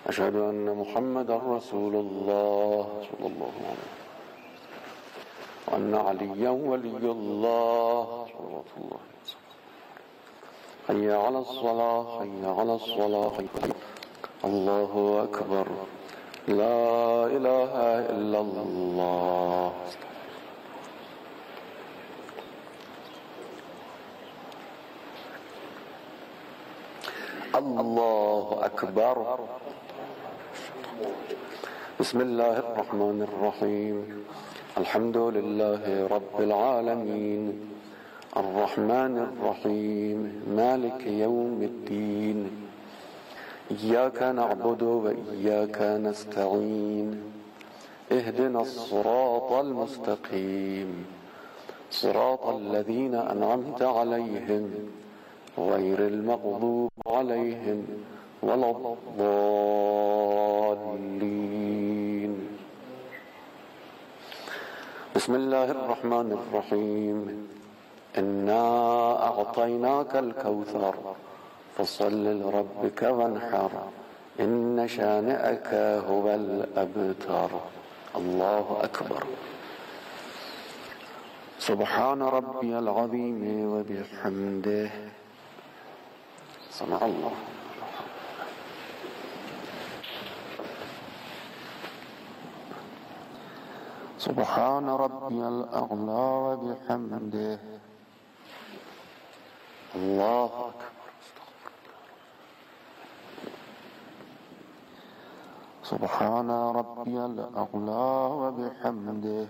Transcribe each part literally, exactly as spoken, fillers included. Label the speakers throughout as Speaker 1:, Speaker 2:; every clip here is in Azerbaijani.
Speaker 1: أشهد أن محمدا رسول الله صلى الله عليه وسلم وأن عليا ولي الله صلى الله عليه وسلم. حي على الصلاة حي على الصلاة حي. الله أكبر. لا إله إلا الله. الله أكبر. بسم الله الرحمن الرحيم. الحمد لله رب العالمين الرحمن الرحيم مالك يوم الدين إياك نعبد وإياك نستعين اهدنا الصراط المستقيم صراط الذين أنعمت عليهم غير المغضوب عليهم ولا الضالين. بسم الله الرحمن الرحيم. إنا أعطيناك الكوثر فصل لربك وانحر إن شانئك هو الأبتر. الله أكبر. سبحان ربي العظيم وبحمده. سمع الله. سبحان ربي الأعلى وبحمده. الله أكبر. سبحان ربي الأعلى وبحمده.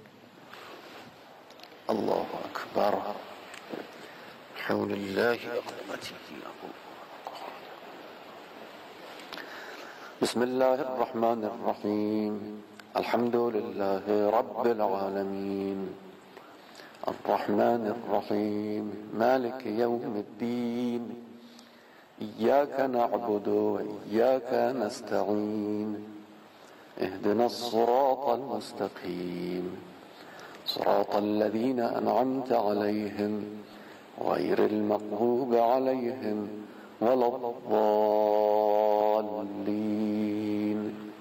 Speaker 1: الله أكبر. حول الله وقوته. بسم الله الرحمن الرحيم. الحمد لله رب العالمين الرحمن الرحيم مالك يوم الدين إياك نعبد وإياك نستعين اهدنا الصراط المستقيم صراط الذين أنعمت عليهم غير المغضوب عليهم ولا الضالين.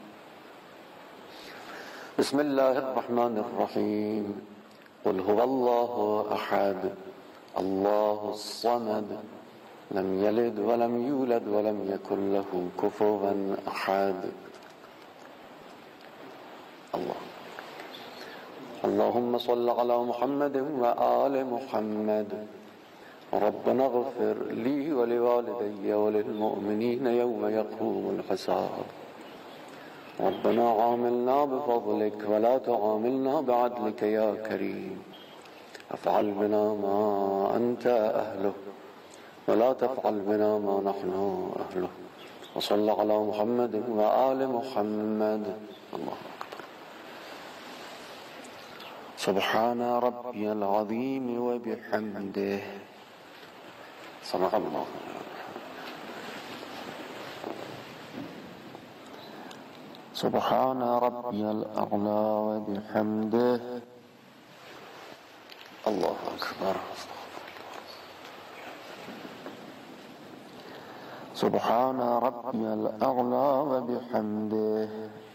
Speaker 1: بسم الله الرحمن الرحيم. قل هو الله أحد الله الصمد لم يلد ولم يولد ولم يكن له كفوا أحد. الله. اللهم صل على محمد وآل محمد. ربنا اغفر لي ولوالدي وللمؤمنين يوم يقوم الحساب. ربنا عاملنا بفضلك ولا تعاملنا بعدلك يا كريم. افعل بنا ما أنت أهله ولا تفعل بنا ما نحن أهله. وصل على محمد وآل محمد. الله أكبر. سبحان ربي العظيم وبحمده. سمع الله. سبحان ربي الأعلى وبحمده. الله أكبر. سبحان ربي الأعلى وبحمده.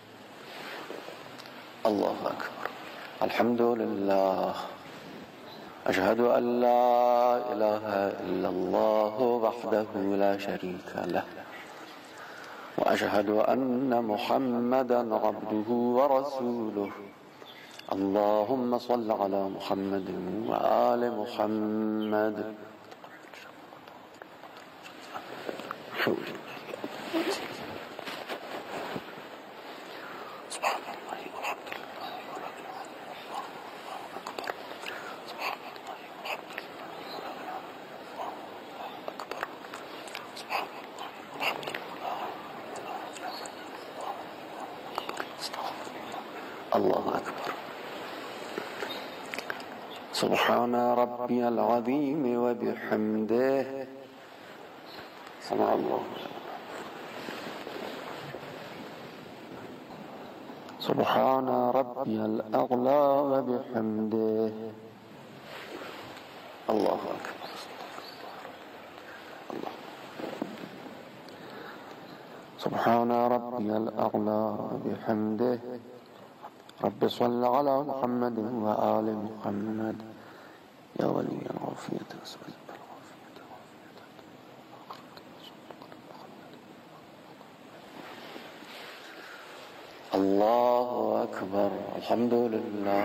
Speaker 1: الله أكبر. الحمد لله. أشهد أن لا إله إلا الله وحده لا شريك له وأشهد أن محمدا عبده ورسوله. اللهم صل على محمد وآل محمد. سبحان الله والحمد لله ولا إله إلا الله أكبر. سبحان الله والحمد لله ولا إله إلا الله أكبر. سبحان الله والحمد لله. الله أكبر. سبحان ربي العظيم وبحمده. سمع الله. سبحان ربي الأعلى وبحمده. الله أكبر. الله. سبحان ربي الأعلى بحمده رب صل على محمد وآل محمد يا ولي العافية أسأل الله أكبر الحمد لله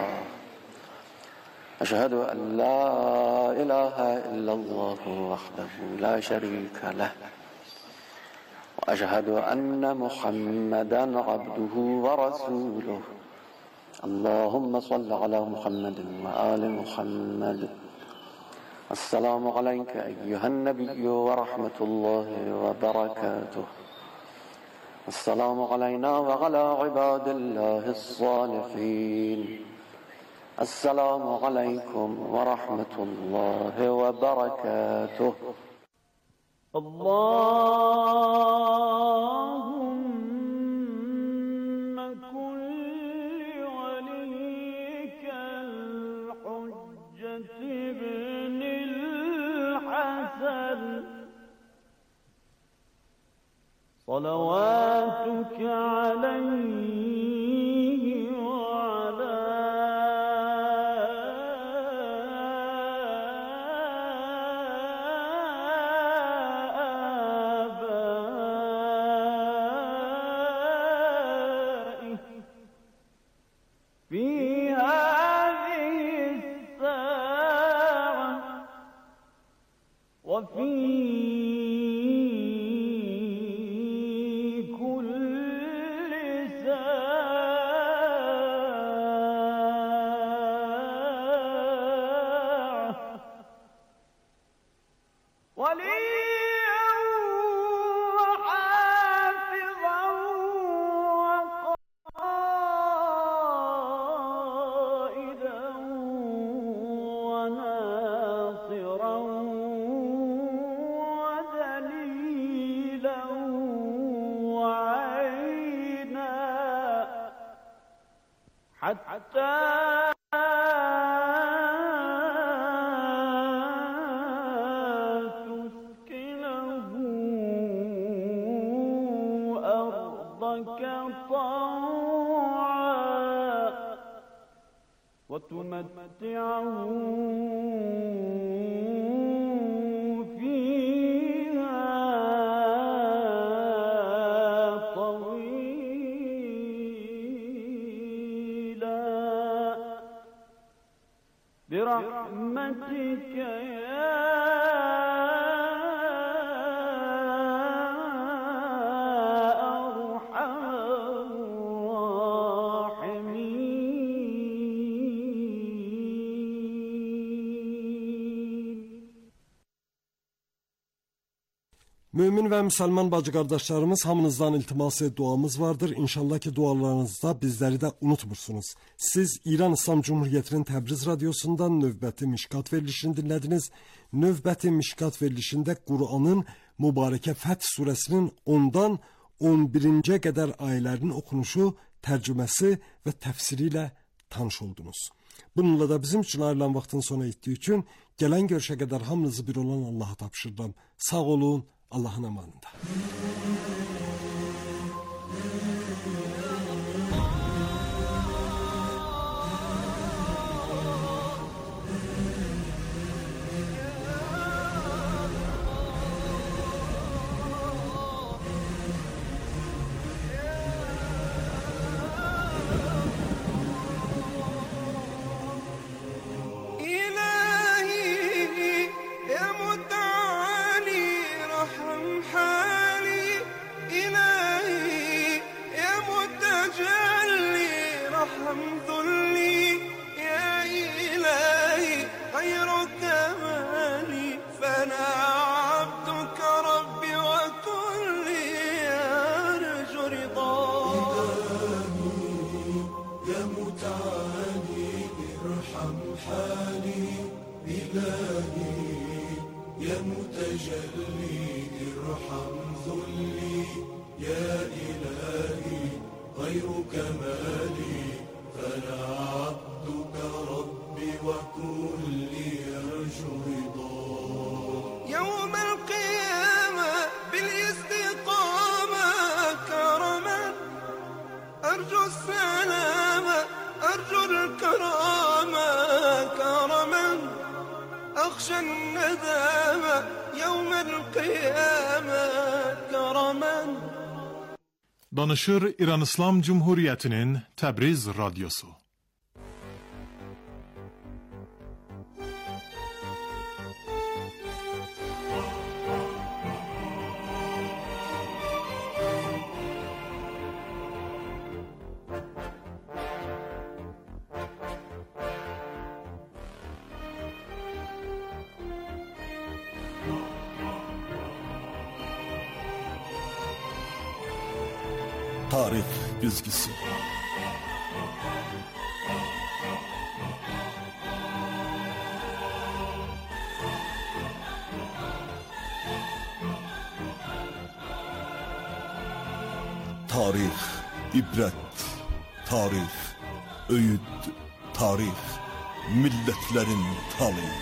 Speaker 1: أشهد أن لا إله إلا الله وحده لا شريك له وأشهد أن محمدا عبده ورسوله اللهم صل على محمد وآل محمد السلام عليك أيها النبي ورحمة الله وبركاته السلام علينا وعلى عباد الله الصالحين السلام عليكم ورحمة الله وبركاته
Speaker 2: اللهم كن لوليك الحجة ابن الحسن صلواتك عليه وعلى آبائه في هذه الساعة وفي حتى تسكنه أرضك طوعا وتمتعه برحمتك يا أرحم الراحمين.
Speaker 3: Mümin və müsəlman bacı qardaşlarımız, hamınızdan iltiması duamız vardır. İnşallah ki dualarınızda bizləri də unutmursunuz. Siz İran İslam Cumhuriyyətinin Təbriz radiosundan növbəti Mişkat verilişini dinlədiniz. Növbəti Mişkat verilişində Quranın mübarəkə Fəth surəsinin ondan on birinci qədər ayələrin oxunuşu, tərcüməsi və təfsiri ilə tanış oldunuz. Bununla da bizim üçün ayrılan vaxtın sona etdiyi üçün gələn görüşə qədər hamınızı bir olan Allaha tapşırıram. Sağ olun, Allahın amanında.
Speaker 4: إلهي يا متعالي رحم حالي أخشى الندم يوم القيامة كرما.
Speaker 5: Danışır İran İslam Cumhuriyeti'nin Təbriz Radyosu.
Speaker 6: Tarih güzgüsü. Tarih, ibret, tarih, öğüt, tarih, milletlerin talihi.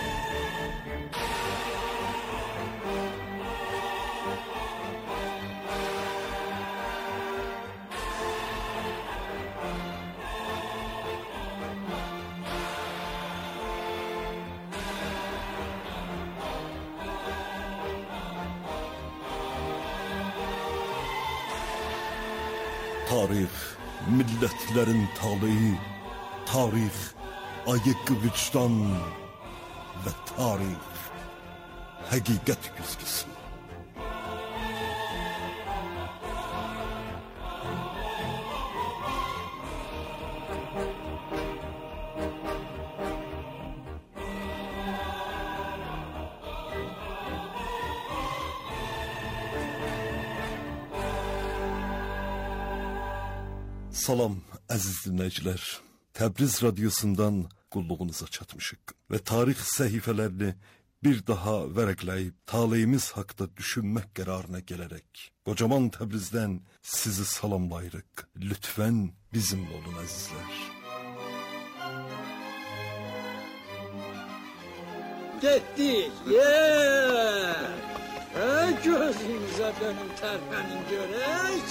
Speaker 6: Tarih, milletlerin talihi, tarih, ayık vicdan ve tarih, hakikat güzgüsü. Salam əziz dinləyicilər. Təbriz Radyosundan qulluğunuza çatmışıq və tarix səhifələrini bir daha vərəqləyib taleyimiz haqda düşünmək qərarına gələrək qocaman Təbrizdən sizi salamlayırıq. Lütfən bizimlə olun əzizlər.
Speaker 7: Getdik, yeee! Ey gözünüzə dönüm tərpənin görək!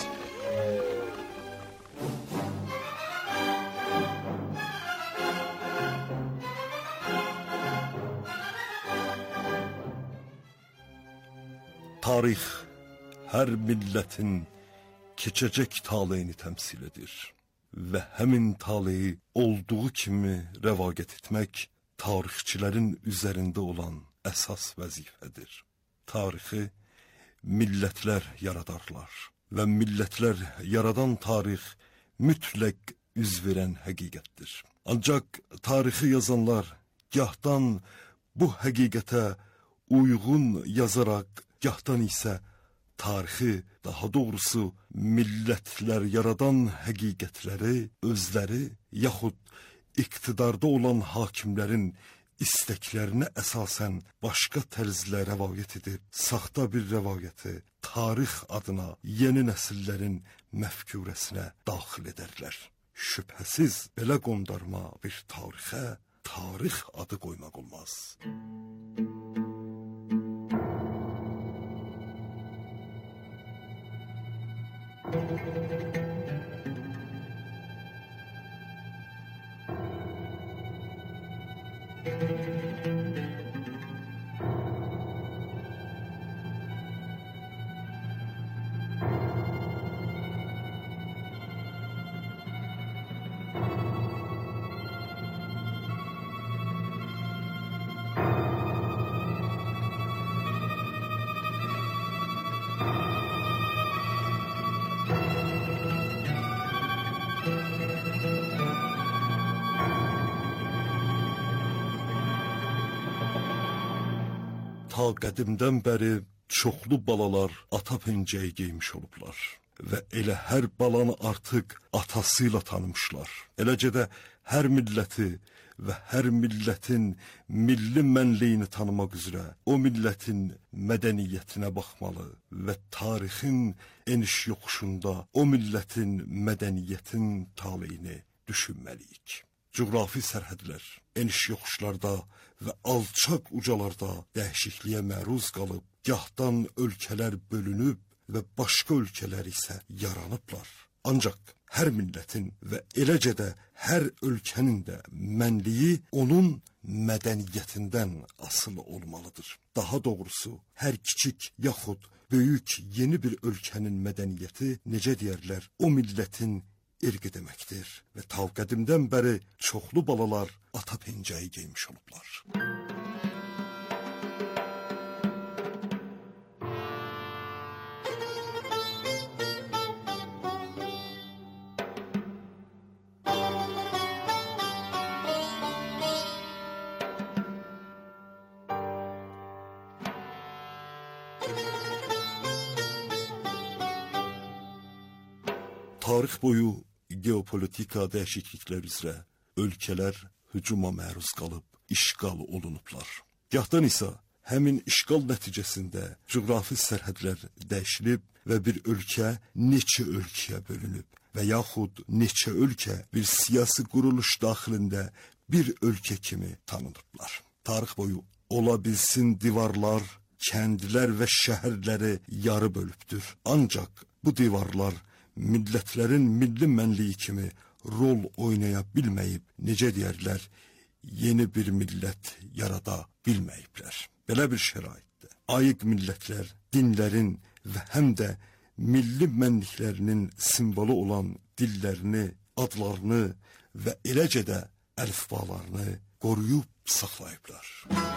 Speaker 6: Tarix hər millətin keçəcək taleyini təmsil edir və həmin taleyi olduğu kimi rəvayət etmək tarixçilərin üzərində olan əsas vəzifədir. Tarixi millətlər yaradarlar və millətlər yaradan tarix mütləq üz verən həqiqətdir. Ancaq tarixi yazanlar gahdan bu həqiqətə uyğun yazaraq, gahdan isə tarixi, daha doğrusu millətlər yaradan həqiqətləri özləri yaxud iqtidarda olan hakimlərin istəklərinə əsasən başqa tərzlə rəvayət edib, saxta bir rəvayəti tarix adına yeni nəsillərin məfkurəsinə daxil edərlər. Şübhəsiz belə qondarma bir tarixə tarix adı qoymaq olmaz. Ta qədimdən bəri çoxlu balalar ata pencəyi geymiş olublar və elə hər balanı artıq atası ilə tanımışlar. Eləcə də hər milləti və hər millətin milli mənliyini tanımaq üzrə o millətin mədəniyyətinə baxmalı və tarixin eniş yoxuşunda o millətin mədəniyyətin taleyini düşünməliyik. Coğrafi sərhədlər eniş yoxuşlarda və alçaq ucalarda dəyişikliyə məruz qalıb, gahdan ölkələr bölünüb və başqa ölkələr isə yaranıblar. Ancaq hər millətin və eləcə də hər ölkənin də mənliyi onun mədəniyyətindən asılı olmalıdır. Daha doğrusu, hər kiçik yaxud böyük yeni bir ölkənin mədəniyyəti, necə deyərlər, o millətin irqi deməkdir. Və ta qədimdən bəri çoxlu balalar ata pencəyi geymiş olublar. Tarix boyu geopolitika dəyişikliklər üzrə ölkələr hücuma məruz qalıb işğal olunublar. Gahdan isə həmin işğal nəticəsində coğrafi sərhədlər dəyişilib və bir ölkə neçə ölkəyə bölünüb və yaxud neçə ölkə bir siyasi quruluş daxilində bir ölkə kimi tanınıblar. Tarix boyu ola bilsin divarlar, kəndlər və şəhərləri yarı bölübdür. Ancaq bu divarlar millətlərin milli mənliyi kimi rol oynaya bilməyib, necə deyərlər, yeni bir millət yarada bilməyiblər. Belə bir şəraitdə ayıq millətlər dinlərin və həm də milli mənliklərinin simvolu olan dillərini, adlarını və eləcə də əlifbalarını qoruyub saxlayıblar.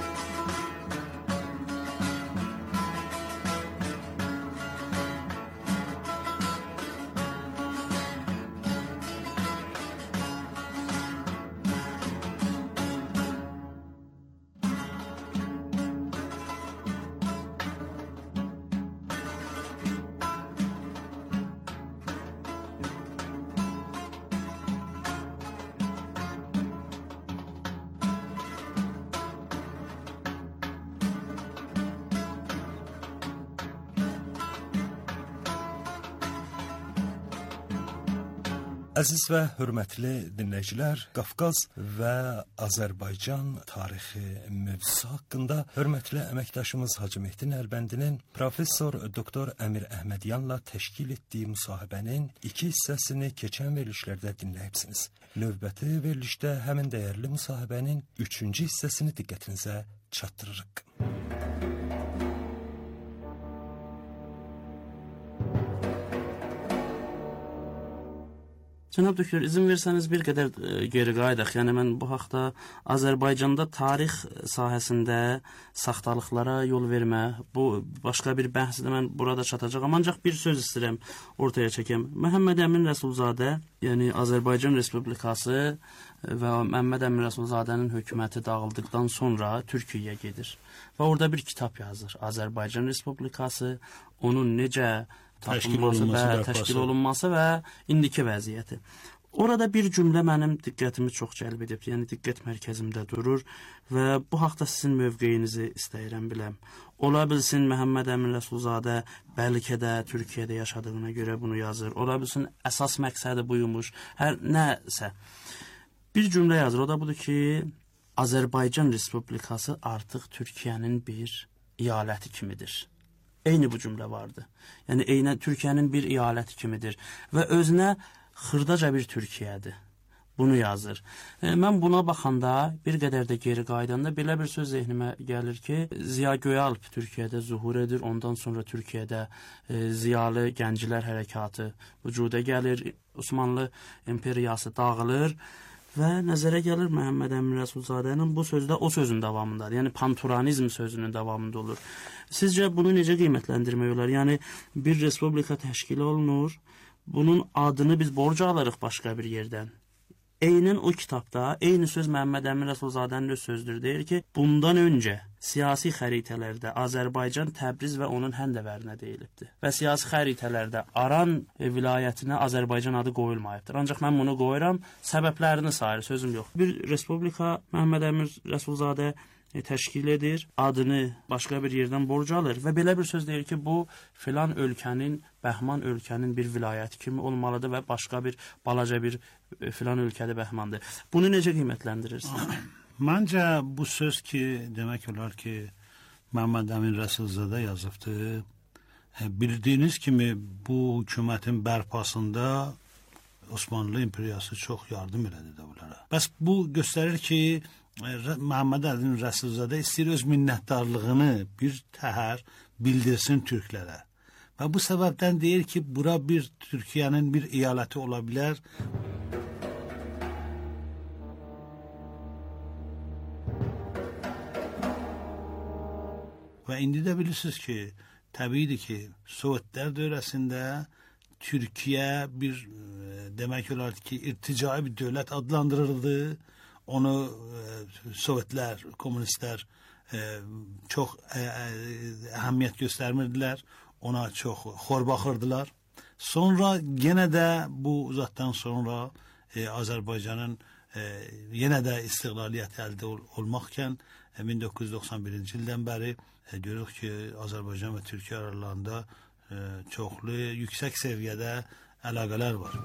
Speaker 6: Əziz və hörmətli dinləyicilər, Qafqaz və Azərbaycan tarixi mövzusu haqqında hörmətli əməkdaşımız Hacı Mehdi Nərbəndinin professor doktor Əmir Əhmədyanla təşkil etdiyi müsahibənin iki hissəsini keçən verilişlərdə dinləyibsiniz. Növbəti verilişdə həmin dəyərli müsahibənin üçüncü hissəsini diqqətinizə çatdırırıq.
Speaker 8: Cənab doktor, izin versəniz bir qədər geri qayıdaq. Yəni mən bu haqda Azərbaycanda tarix sahəsində saxtalıqlara yol vermə, bu başqa bir bəhsdə mən burada çatacağam. Ancaq bir söz istəyirəm ortaya çəkəm. Məhəmməd Əmin Rəsulzadə, yəni Azərbaycan Respublikası və Məhəmməd Əmin Rəsulzadənin hökuməti dağıldıqdan sonra Türkiyəyə gedir. Və orada bir kitab yazır. Azərbaycan Respublikası, onun necə
Speaker 7: təşkil olunması,
Speaker 8: və təşkil olunması və indiki vəziyyəti. Orada bir cümlə mənim diqqətimi çox cəlb edib, yəni diqqət mərkəzimdə durur və bu haqda sizin mövqeyinizi istəyirəm biləm. Ola bilsin Məhəmməd Əmin Rəsulzadə bəlkə də Türkiyədə yaşadığına görə bunu yazır. Ola bilsin əsas məqsədi buymuş, hər nəsə. Bir cümlə yazır, o da budur ki, Azərbaycan Respublikası artıq Türkiyənin bir iyaləti kimidir. Eyni bu cümlə vardı. Yəni, eynə Türkiyənin bir iyaləti kimidir və özünə xırdaca bir Türkiyədir. Bunu yazır. E, mən buna baxanda, bir qədər də geri qaydanda belə bir söz zehnimə gəlir ki, Ziya Göyalp Türkiyədə zuhur edir, ondan sonra Türkiyədə e, ziyalı gənclər hərəkatı vücuda gəlir, Osmanlı imperiyası dağılır və nəzərə gəlir Məhəmməd Əmin Rəsulzadənin bu sözdə o sözün davamındadır. Yəni panturanizm sözünün davamında olur. Sizcə bunu necə qiymətləndirmək olar? Yəni bir respublika təşkil olunur, bunun adını biz borc alırıq başqa bir yerdən. Eynən o kitabda, eyni söz Məhəmməd Əmin Rəsulzadənin öz sözdür, deyir ki, bundan öncə siyasi xəritələrdə Azərbaycan Təbriz və onun həndəvərinə deyilibdir. Və siyasi xəritələrdə Aran vilayətinə Azərbaycan adı qoyulmayıbdır. Ancaq mən bunu qoyuram, səbəblərini sayır, sözüm yox. Bir respublika Məhəmməd Əmin Rəsulzadə E, təşkil edir, adını başqa bir yerdən borc alır və belə bir söz deyir ki, bu filan ölkənin, Bəhman ölkənin bir vilayəti kimi olmalıdır və başqa bir balaca bir e, filan ölkədə Bəhmandır. Bunu necə qiymətləndirirsiniz?
Speaker 7: Məncə bu söz ki, demək olar ki, Məhəmməd Əmin Rəsulzadə yazıbdır. E, bildiyiniz kimi bu hökumətin bərpasında Osmanlı imperiyası çox yardım elədi də bunlara. Bəs bu göstərir ki, Məhəmməd Əmin Rəsulzadə istəyir öz minnətdarlığını bir təhər bildirsin türklərə. Və bu səbəbdən deyir ki, bura bir Türkiyənin bir eyaləti ola bilər. Və indi də bilirsiniz ki, təbiidir ki, Sovetlər dövrəsində Türkiyə bir e, demək olar ki, irticai bir dövlət adlandırıldı. Onu e, Sovetlər, kommunistlər e, çox e, e, əhəmiyyət göstərmirdilər. Ona çox xor baxırdılar. Sonra yenə də bu uzatdan sonra e, Azərbaycanın e, yenə də istiqlaliyyəti əldə ol olmaqkən e, min doqquz yüz doxsan birinci ildən bəri e, görürük ki, Azərbaycan və Türkiyə aralarında e, çoxlu yüksək səviyyədə əlaqələr var.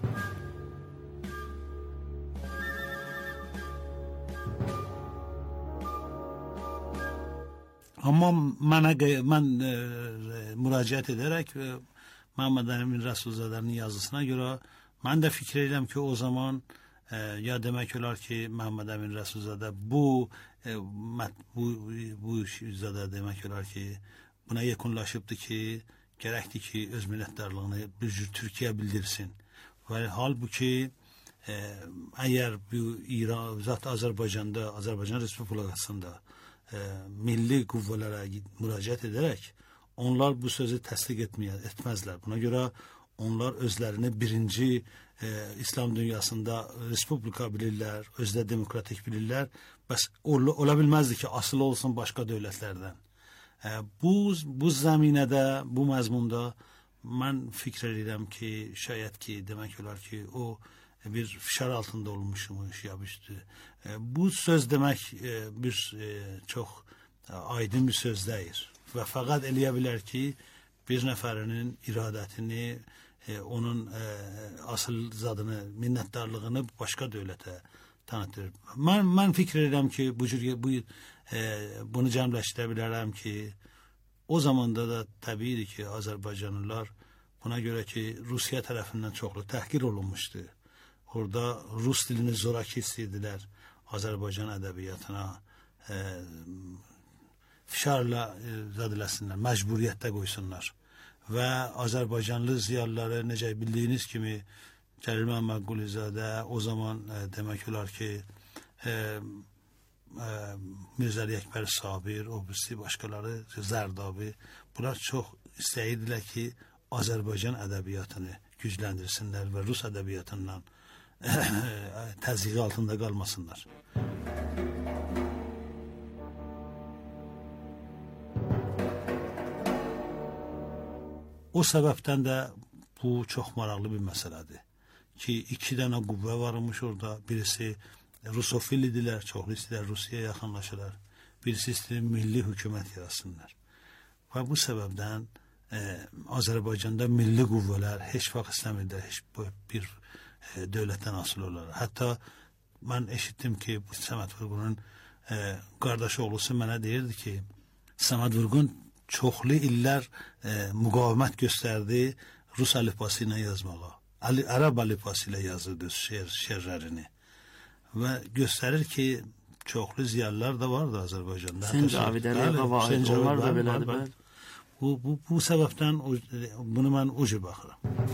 Speaker 7: Amma mənə mən e, müraciət edərək e, Məhəmməd Əmin Rəsulzadənin yazısına görə mən də fikir edirəm ki, o zaman e, ya demək olar ki, Məhəmməd Əmin Rəsulzadə bu e, bu bu zadə demək olar ki, buna yekunlaşıbdı ki, gərəkdir ki, öz minnətdarlığını bir cür Türkiyə bildirsin. Və halbuki e, əgər bu İran, zat Azərbaycanda, Azərbaycan Respublikasında E, milli qüvvələrə müraciət edərək onlar bu sözü təsdiq etməyə, etməzlər. Buna görə onlar özlərini birinci e, İslam dünyasında respublika bilirlər, özdə demokratik bilirlər. Bəs ol, ola bilməzdi ki, asılı olsun başqa dövlətlərdən. E, bu, bu zəminədə, bu məzmunda mən fikr edirəm ki, şayət ki, demək olar ki, o bir fişar altında olmuşmuş ya bir e, bu söz demək e, bir e, çox e, aydın bir söz deyil və fəqət eləyə bilər ki, bir nəfərinin iradətini, e, onun e, asıl zadını, minnətdarlığını başqa dövlətə tanıtır. Mən, mən fikir edirəm ki, bu cür bu, e, bunu cəmləşdirə bilərəm ki, o zamanda da təbiidir ki, Azərbaycanlılar buna görə ki, Rusiya tərəfindən çoxlu təhqir olunmuşdu. Orada Rus dilini zoraki istəyirdilər Azərbaycan ədəbiyyatına e, fişarla e, zadiləsinlər, məcburiyyətdə qoysunlar. Və Azərbaycanlı ziyalıları necə bildiyiniz kimi Cəlil Məmməd Qulizadə o zaman e, demək olar ki e, e, Mirzəli Əkbər Sabir, o birisi başqaları, Zərdabi, bunlar çox istəyirdilər ki, Azərbaycan ədəbiyyatını gücləndirsinlər və Rus ədəbiyyatından təzyiq altında qalmasınlar. O səbəbdən də bu çox maraqlı bir məsələdir ki, iki dənə qüvvə varmış orada. Birisi Rusofil idilər, çoxlu istəyirlər Rusiyaya yaxınlaşırlar. Birisi istəyir milli hökumət yaratsınlar. Və bu səbəbdən e, Azərbaycanda milli qüvvələr heç vaxt istəmirlər, heç bir e, dövlətdən asılı olarlar. Hətta mən eşitdim ki, Səməd Vurğunun e, qardaşı oğlusu mənə deyirdi ki, Səməd Vurğun çoxlu illər e, müqavimət göstərdi Rus əlifbası ilə yazmağa. Əli, Ərəb əlifbası ilə yazırdı şeir, şeirlərini. Və göstərir ki, çoxlu ziyalılar da vardı Azərbaycanda.
Speaker 8: Səncavid Əliyeva var, onlar da belədir.
Speaker 7: Bu, bu, bu səbəbdən o, bunu mən o cür baxıram.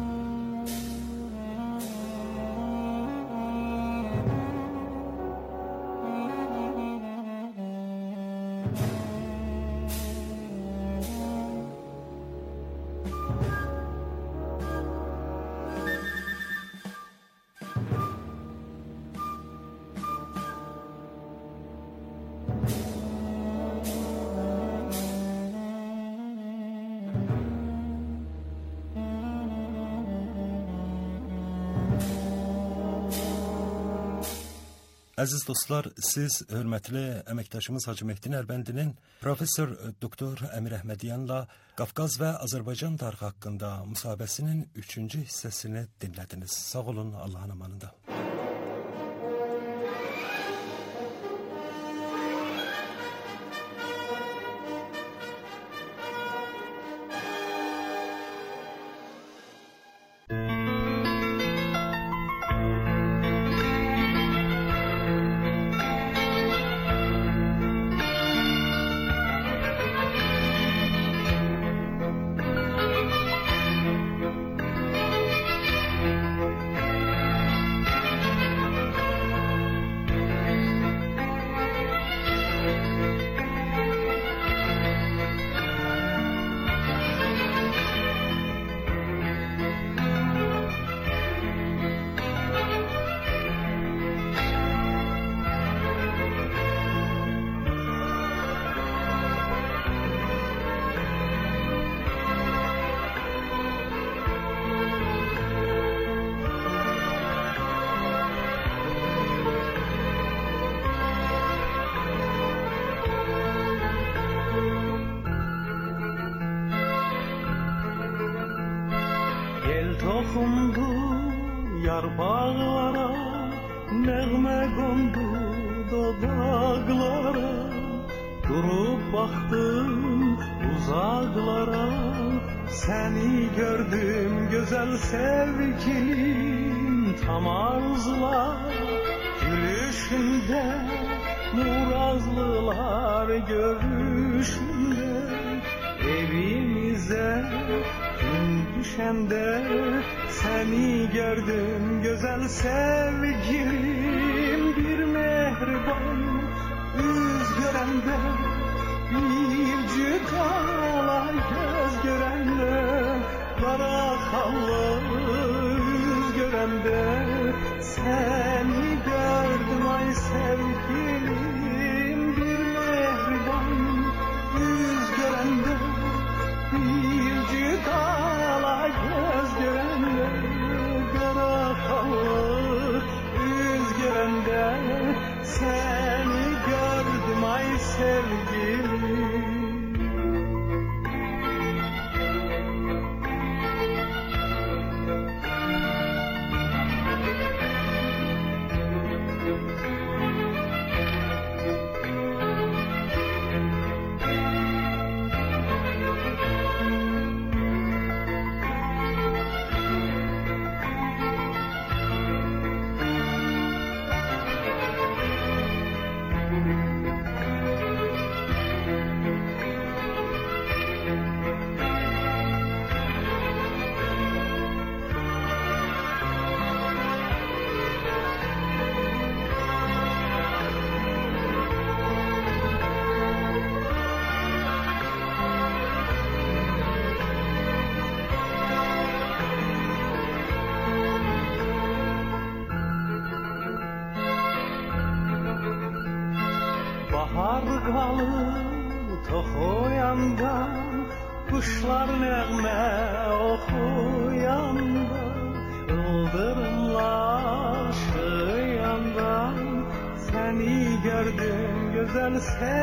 Speaker 6: Əziz dostlar, siz hörmətli əməkdaşımız Hacı Mehdi Nərbəndinin professor doktor Əmir Əhmədyanla Qafqaz və Azərbaycan tarixi haqqında müsahibəsinin üçüncü hissəsini dinlədiniz. Sağ olun, Allahın amanında.
Speaker 2: toxundu yarpaqlara, nəğmə qondu dodaqlara, durub baxdım uzaqlara, səni gördüm gözəl sevgilim, tam arzular gülüşündə, murazlılar görüşündə, evimizə gün düşəndə, səni gördüm gözəl sevgilim, bir mehriban üz görəndə, bir cüdala göz görəndə, qara xallı üz görəndə, səni gördüm ay sevgilim, bir mehriban üz görəndə, bir cüdala göz görəndə, qara xallı üz görəndə, səni gördüm ay sevgilim. Bahar qalıb toxuyanda, quşlar nəğmə oxuyanda, ıldırımlar şıyanda, səni gördüm gözəl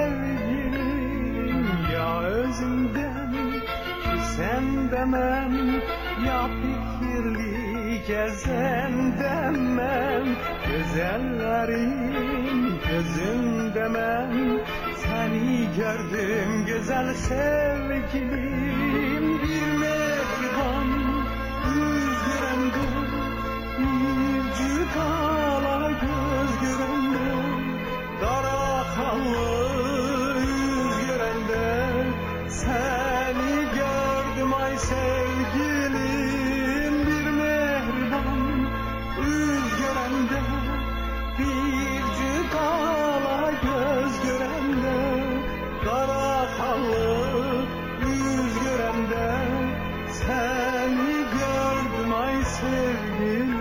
Speaker 2: sevgilim, ya özümdən sən də mən, ya fikirli gəzəndə mən, gözəllərin gözündə mən, səni gördüm gözəl sevgilim, bir mehriban yüz görəndə, bir cüdala göz görəndə, qara xallı yüz görəndə, səni gördüm ay sevgilim, bir mehriban yüz görəndə, bir cüdala göz görəndə, qara xallı yüz görəndə, səni gördüm ay sevgilim.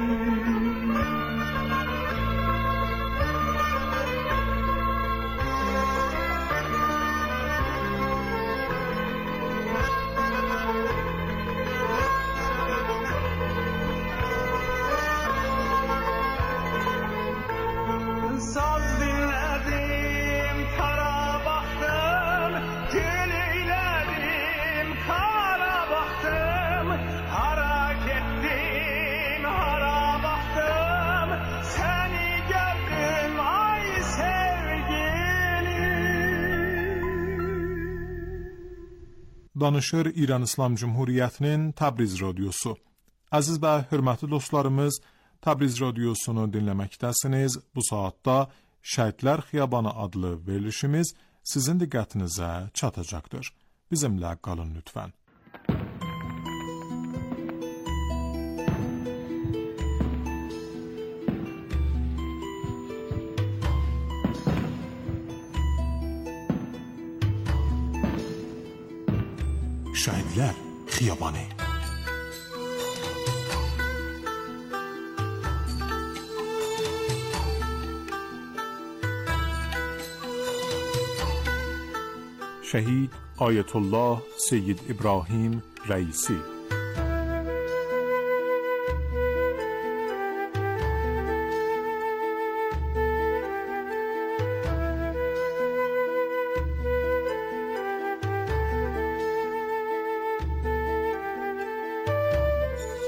Speaker 2: Saz dinlədim, kara baxdım, gül eylədim, kara baxdım, hara getdim, hara baxdım, səni gördüm ay sevgilim.
Speaker 5: Danışır İran İslam Cumhuriyyətinin Təbriz Radiosu. Əziz və hörmətli dostlarımız, Təbriz Radiosunu dinləməkdəsiniz. Bu saatda Şəhidlər Xiyabanı adlı verilişimiz sizin diqqətinizə çatacaqdır. Bizimlə qalın lütfən.
Speaker 9: Şəhidlər Xiyabanı.
Speaker 5: شهید آیت الله سید ابراهیم رئیسی.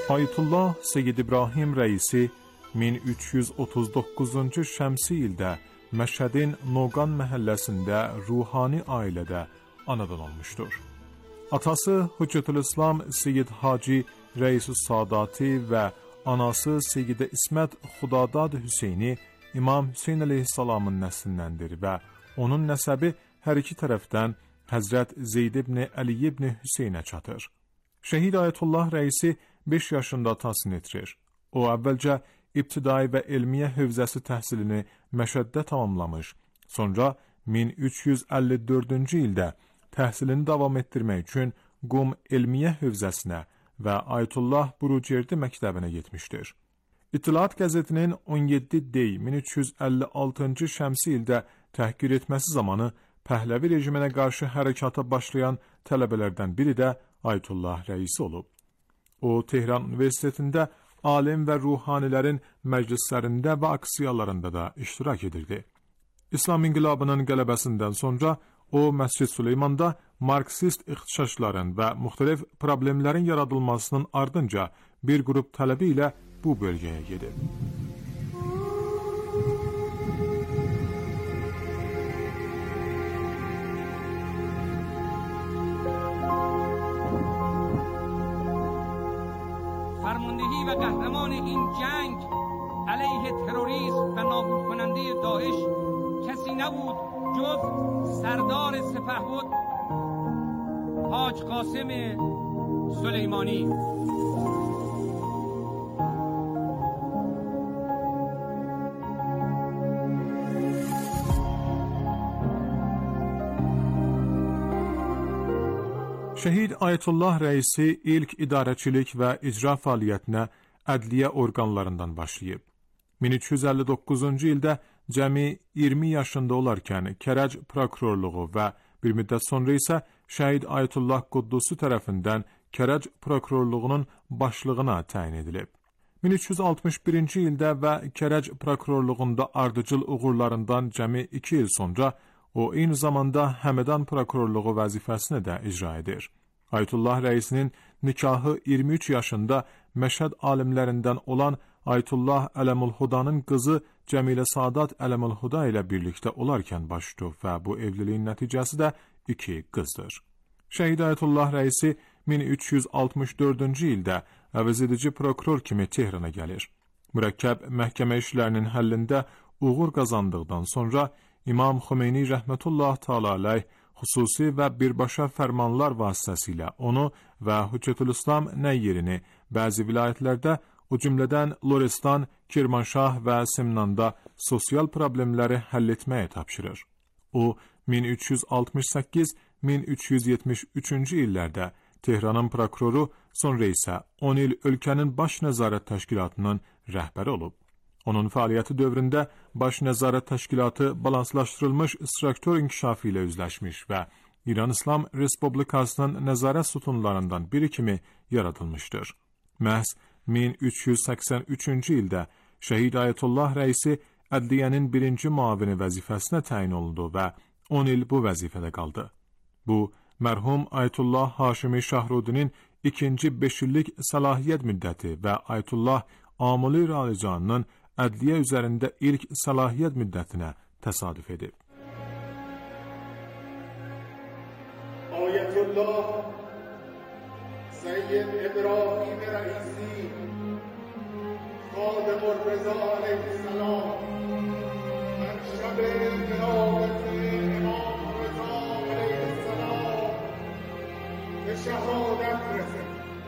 Speaker 5: Ayətullah Seyyid İbrahim rəisi min üç yüz otuz doqquzuncu şəmsi ildə Məşhədin Noqan məhəlləsində ruhani ailədə anadan olmuşdur. Atası Hüccətülislam Seyyid Hacı Rəis-ü Sadati və anası Seyyidə İsmət Xudadad Hüseyni İmam Hüseyn əleyhissalamın nəslindəndir və onun nəsəbi hər iki tərəfdən Həzrət Zeyd ibn Əli ibn Hüseynə çatır. Şəhid Ayətullah rəisi beş yaşında tahsil etdirir. O əvvəlcə ibtidai və elmiyə hövzəsi təhsilini Məşəddə tamamlamış, sonra min üç yüz əlli dördüncü ildə təhsilini davam etdirmək üçün Qum elmiyə hövzəsinə və Ayətullah Burucerdi məktəbinə getmişdir. İttilaat qəzetinin on yeddi dey min üç yüz əlli altıncı şəmsi ildə təhqir etməsi zamanı Pəhləvi rejiminə qarşı hərəkata başlayan tələbələrdən biri də Ayətullah rəisi olub. O, Tehran Universitetində alim və ruhanilərin məclislərində və aksiyalarında da iştirak edirdi. İslam inqilabının qələbəsindən sonra o, Məscid Süleymanda Marksist ixtişaşların və müxtəlif problemlərin yaradılmasının ardınca bir qrup tələbi ilə bu bölgəyə gedib.
Speaker 10: فرماندهی و قهرمان این جنگ علیه تروریسم و نابود کننده داعش کسی نبود جز سردار سپهبد حاج قاسم سلیمانی.
Speaker 5: Şəhid Ayətullah rəisi ilk idarəçilik və icra fəaliyyətinə ədliyyə orqanlarından başlayıb. min üç yüz əlli doqquzuncu ildə cəmi iyirmi yaşında olarkən Kərəc prokurorluğu və bir müddət sonra isə Şəhid Ayətullah Quddusi tərəfindən Kərəc prokurorluğunun başlığına təyin edilib. min üç yüz altmış birinci ildə və Kərəc prokurorluğunda ardıcıl uğurlarından cəmi iki il sonra o, eyni zamanda Həmədan prokurorluğu vəzifəsini də icra edir. Ayətullah rəisinin nikahı iyirmi üç yaşında Məşhəd alimlərindən olan Ayətullah Ələmülhudanın qızı Cəmilə Sadat Ələmülhuda ilə birlikdə olarkən baş tutub və bu evliliyin nəticəsi də iki qızdır. Şəhid Ayətullah rəisi min üç yüz altmış dördüncü ildə əvəzedici prokuror kimi Tehrana gəlir. Mürəkkəb məhkəmə işlərinin həllində uğur qazandıqdan sonra İmam Xümeyni rəhmətullah təala aleyh xüsusi və birbaşa fərmanlar vasitəsilə onu və Hüccətülislam Nəyyerini bəzi vilayətlərdə, o cümlədən Lorestan, Kirmanşah və Semnanda sosial problemləri həll etməyə tapşırır. O, min üç yüz altmış səkkiz min üç yüz yetmiş üçüncü illərdə Tehranın prokuroru, sonra isə on il ölkənin baş nəzarət təşkilatının rəhbəri olub. Onun fəaliyyəti dövründə Baş Nəzarət Təşkilatı balanslaşdırılmış struktur inkişafı ilə üzləşmiş və İran İslam Respublikasının nəzarət sütunlarından biri kimi yaradılmışdır. Məhz min üç yüz səksən üçüncü ildə Şəhid Ayətullah rəisi ədliyyənin birinci müavini vəzifəsinə təyin olundu və on il bu vəzifədə qaldı. Bu, mərhum Ayətullah Haşimi Şahrudinin ikinci beş illik səlahiyyət müddəti və Ayətullah Amuli Ralicanının ədliyyə üzərində ilk səlahiyyət müddətinə təsadüf edib.
Speaker 2: Ayətullah Seyyid İbrahim rəisi Xadimur Rıza aleyhisselam Məşhəb-i qiyameti İmam Rıza aleyhisselam ve şəhadət rəsəl.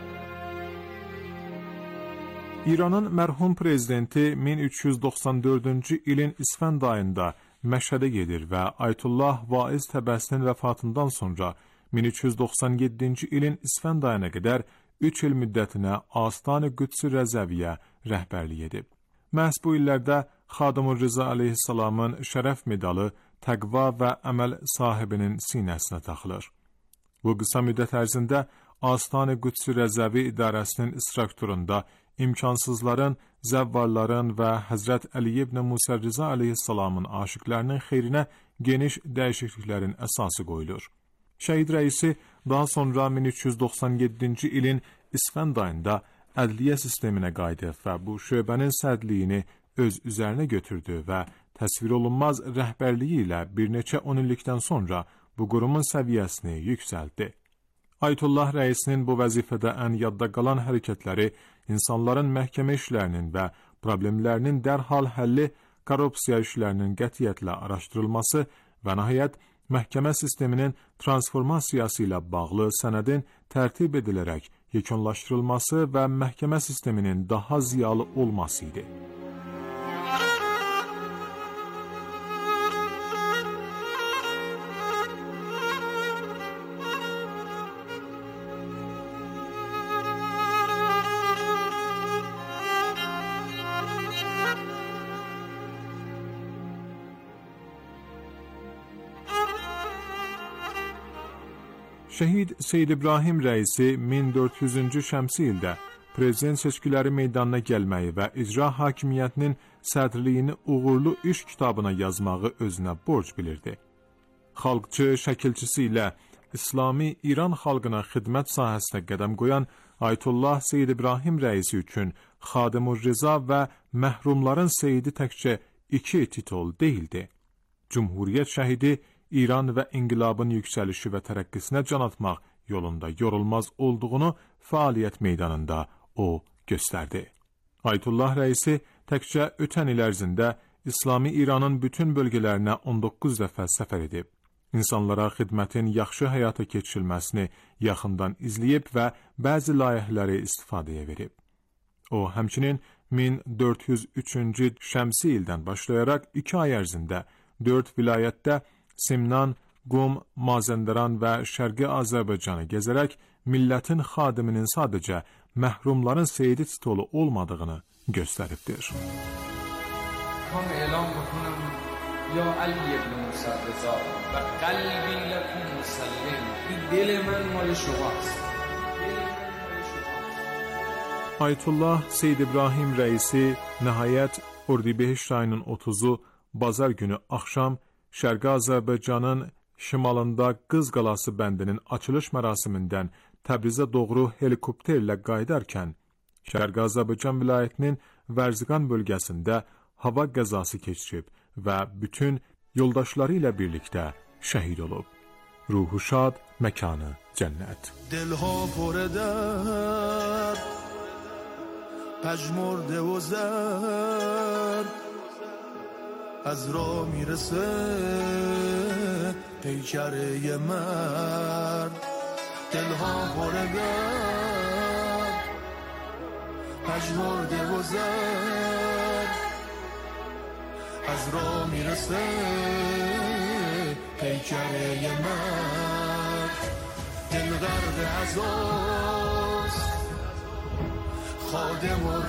Speaker 5: İranın mərhum prezidenti min üç yüz doxsan dördüncü ilin İsfənd ayında Məşhədə gedir və Ayətullah Vaiz təbəəsinin vəfatından sonra min üç yüz doxsan yeddinci ilin İsfənd ayına qədər üç il müddətinə Astan-ı Qüds-i Rəzəviyyə rəhbərlik edib. Məhz bu illərdə Xadimur Rıza aleyhissalamın şərəf medalı təqva və əməl sahibinin sinəsinə taxılır. Bu qısa müddət ərzində Astan-ı Qüds-i Rəzəvi idarəsinin strukturunda imkansızların, zəvvarların və Həzrət Əli ibn Musa Rıza aleyhissalamın aşiqlərinin xeyrinə geniş dəyişikliklərin əsası qoyulur. Şəhid rəisi daha sonra min üç yüz doxsan yeddinci ilin İsfənd ayında ədliyyə sisteminə qayıdıb və bu şöbənin sədrliyini öz üzərinə götürdü və təsvir olunmaz rəhbərliyi ilə bir neçə on illikdən sonra bu qurumun səviyyəsini yüksəltdi. Ayətullah rəisinin bu vəzifədə ən yadda qalan hərəkətləri insanların məhkəmə işlərinin və problemlərinin dərhal həlli, korrupsiya işlərinin qətiyyətlə araşdırılması və nəhayət məhkəmə sisteminin transformasiyası ilə bağlı sənədin tərtib edilərək yekunlaşdırılması və məhkəmə sisteminin daha ziyalı olması idi. Şəhid Seyyid İbrahim rəisi min dörd yüzüncü şəmsi ildə prezident seçkiləri meydanına gəlməyi və icra hakimiyyətinin sədrliyini uğurlu iş kitabına yazmağı özünə borc bilirdi. Xalqçı şəkilçisi ilə İslami İran xalqına xidmət sahəsinə qədəm qoyan Ayətullah Seyyid İbrahim rəisi üçün Xadimur Rıza və Məhrumların Seyidi təkcə iki titol deyildi. Cumhuriyyət şəhidi İran və inqilabın yüksəlişi və tərəqqisinə can atmaq yolunda yorulmaz olduğunu fəaliyyət meydanında o göstərdi. Ayətullah rəisi təkcə ötən il ərzində İslami İranın bütün bölgələrinə on doqquz dəfə səfər edib, insanlara xidmətin yaxşı həyata keçirilməsini yaxından izləyib və bəzi layihələri istifadəyə verib. O, həmçinin min dörd yüz üçüncü şəmsi ildən başlayaraq iki ay ərzində dörd vilayətdə Simnan, Qum, Mazəndaran və Şərqi Azərbaycanı gəzərək millətin xadiminin sadəcə məhrumların seyidi titulu olmadığını göstəribdir.
Speaker 11: Tam elan bکنم یا علی ابن موسی رضا و قلبی لکن مسلم این دل من مال شماست.
Speaker 5: Ayətullah Seyyid İbrahim rəisi nəhayət Ordibeheşt ayının otuzu bazar günü axşam Şərqi Azərbaycanın şimalında Qız Qalası bəndinin açılış mərasimindən Təbrizə doğru helikopterlə qayıdarkən, Şərqi Azərbaycan vilayətinin Vərziqan bölgəsində hava qəzası keçirib və bütün yoldaşları ilə birlikdə şəhid olub. Ruhu şad, məkanı cənnət.
Speaker 12: Dilha perdər, pəjmurdə و zər از را میرسه پیکره یه مرد دلها پره درد پژمرده و زرد از را میرسه پیکره یه مرد دل غرق عزاست خادم و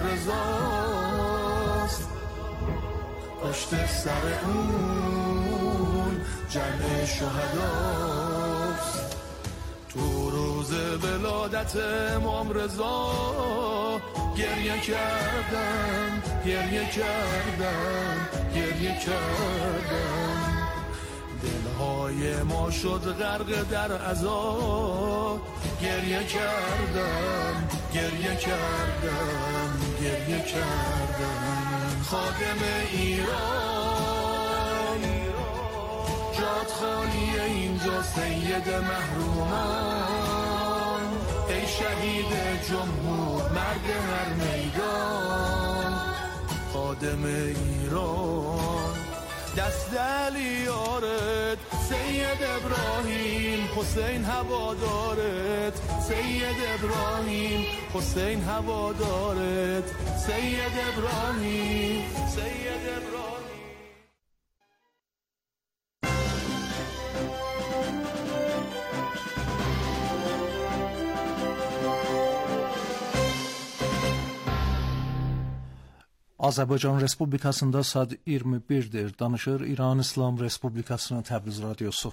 Speaker 12: رضاست پشت سر اون جمع شهداست تو روز ولادت امام رضا گریه کردم گریه کردم گریه کردم دلهای ما شد غرق در عزا گریه کردم گریه کردم گریه کردم خادم ایران جات خالیه اینجا سید محرومان ای شهید جمهور مرد هر میدان خادم ایران دست علیارت سید ابراهیم حسین هوادارت سید ابراهیم حسین هوادارت سید ابراهیم سید ابراهیم
Speaker 13: Azərbaycan Respublikasında saat iyirmi birdir. Danışır İran İslam Respublikasının Təbriz radiosu.